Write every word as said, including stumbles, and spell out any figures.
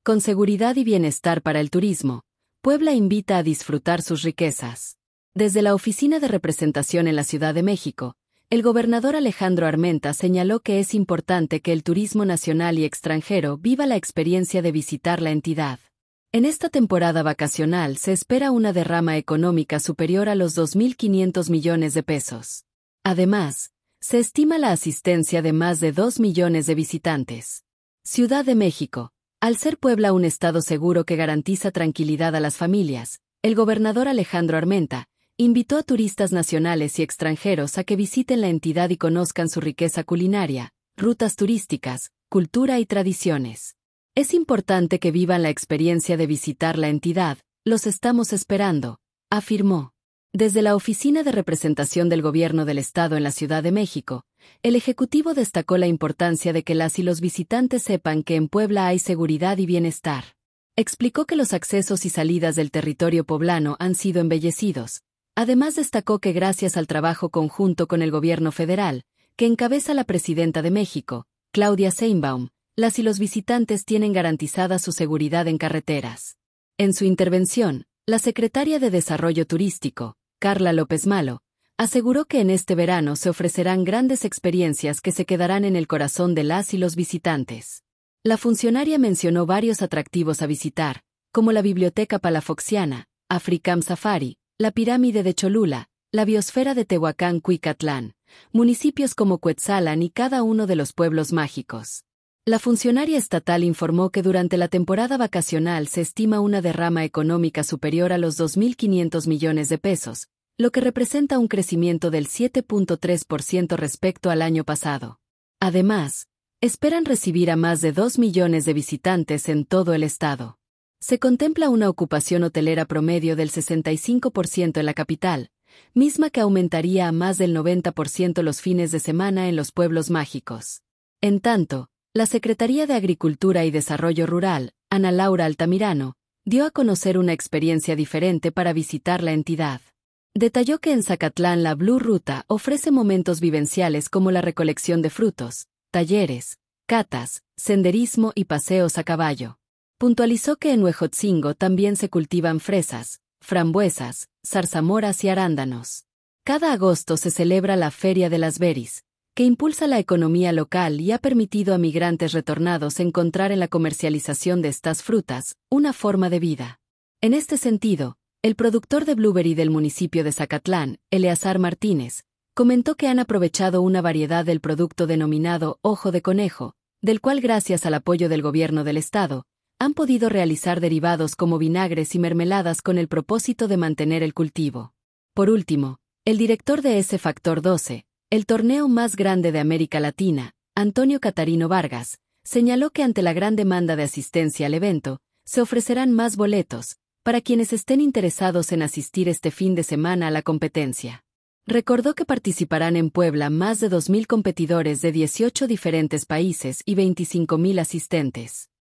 Con seguridad y bienestar para el turismo, Puebla invita a disfrutar sus riquezas. Desde la Oficina de Representación en la Ciudad de México, el gobernador Alejandro Armenta señaló que es importante que el turismo nacional y extranjero viva la experiencia de visitar la entidad. En esta temporada vacacional se espera una derrama económica superior a los dos mil quinientos millones de pesos. Además, se estima la asistencia de más de dos millones de visitantes. Ciudad de México. Al ser Puebla un estado seguro que garantiza tranquilidad a las familias, el gobernador Alejandro Armenta invitó a turistas nacionales y extranjeros a que visiten la entidad y conozcan su riqueza culinaria, rutas turísticas, cultura y tradiciones. Es importante que vivan la experiencia de visitar la entidad, los estamos esperando, afirmó. Desde la Oficina de Representación del Gobierno del Estado en la Ciudad de México, el Ejecutivo destacó la importancia de que las y los visitantes sepan que en Puebla hay seguridad y bienestar. Explicó que los accesos y salidas del territorio poblano han sido embellecidos. Además destacó que gracias al trabajo conjunto con el Gobierno federal, que encabeza la Presidenta de México, Claudia Sheinbaum, las y los visitantes tienen garantizada su seguridad en carreteras. En su intervención, la secretaria de Desarrollo Turístico, Carla López Malo, aseguró que en este verano se ofrecerán grandes experiencias que se quedarán en el corazón de las y los visitantes. La funcionaria mencionó varios atractivos a visitar, como la Biblioteca Palafoxiana, Africam Safari, la Pirámide de Cholula, la Biosfera de Tehuacán Cuicatlán, municipios como Cuetzalan y cada uno de los pueblos mágicos. La funcionaria estatal informó que durante la temporada vacacional se estima una derrama económica superior a los dos mil quinientos millones de pesos, lo que representa un crecimiento del siete punto tres por ciento respecto al año pasado. Además, esperan recibir a más de dos millones de visitantes en todo el estado. Se contempla una ocupación hotelera promedio del sesenta y cinco por ciento en la capital, misma que aumentaría a más del noventa por ciento los fines de semana en los pueblos mágicos. En tanto, la Secretaría de Agricultura y Desarrollo Rural, Ana Laura Altamirano, dio a conocer una experiencia diferente para visitar la entidad. Detalló que en Zacatlán la Blue Ruta ofrece momentos vivenciales como la recolección de frutos, talleres, catas, senderismo y paseos a caballo. Puntualizó que en Huejotzingo también se cultivan fresas, frambuesas, zarzamoras y arándanos. Cada agosto se celebra la Feria de las Beris, que impulsa la economía local y ha permitido a migrantes retornados encontrar en la comercialización de estas frutas una forma de vida. En este sentido, el productor de blueberry del municipio de Zacatlán, Eleazar Martínez, comentó que han aprovechado una variedad del producto denominado ojo de conejo, del cual gracias al apoyo del gobierno del estado, han podido realizar derivados como vinagres y mermeladas con el propósito de mantener el cultivo. Por último, el director de ese Factor doce, el torneo más grande de América Latina, Antonio Catarino Vargas, señaló que ante la gran demanda de asistencia al evento, se ofrecerán más boletos, para quienes estén interesados en asistir este fin de semana a la competencia. Recordó que participarán en Puebla más de dos mil competidores de dieciocho diferentes países y veinticinco mil asistentes.